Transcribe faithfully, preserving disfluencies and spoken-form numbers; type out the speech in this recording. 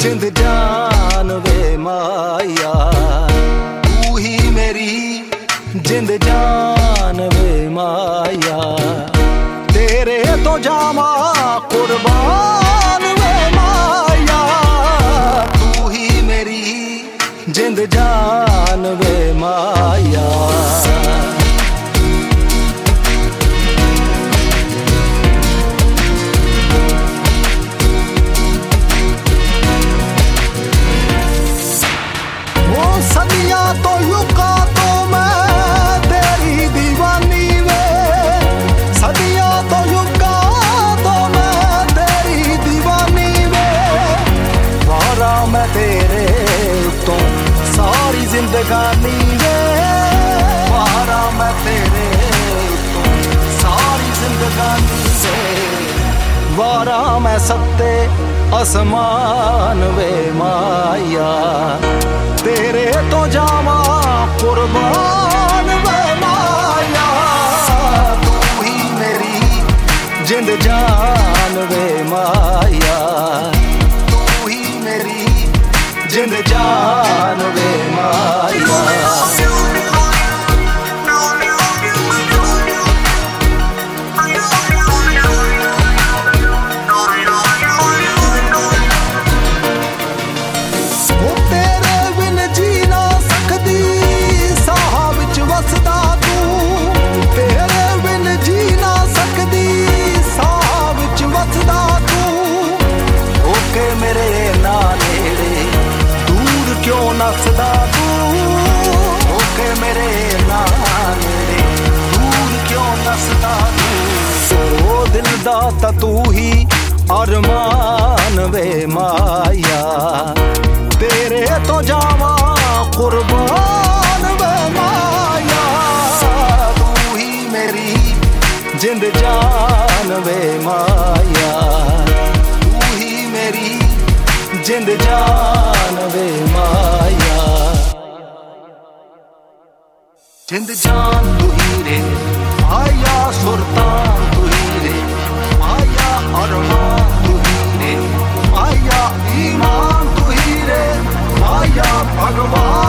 जिंद जान वे माया, तू ही मेरी जिंद जान वे माया। तेरे तो जावा कुर्बान वे माया, तू ही मेरी जिंद जान वे माया। सदियां तो युगा तो मैं तेरी दीवानी वे, सदियां तो युगा तो मैं तेरी दीवानी वे। वारा मैं तेरे तो सारी जिंदगानी वे, वारा मैं तेरे तो सारी जिंदगानी वे। वारा मैं सत्ते आसमान वे माया, तेरे तो जावा कुर्बान वे माया। तू ही मेरी जिंद जान वे माया, तू ही मेरी जिंद जान वे माया। नसदा तू होके मेरे नाल दूर क्यों नसदा तू। ओ दिल दाता तू ही अरमान वे माया, तेरे तो जावा कुर्बान वे माया। तू ही मेरी जिंद जान वे माया, तू ही मेरी जिंद जान वे माया। जिंद जान तू ही रे माया, सुल्तान तू ही रे माया, अरमान तू ही रे माया, ईमान तू ही रे माया, भगवान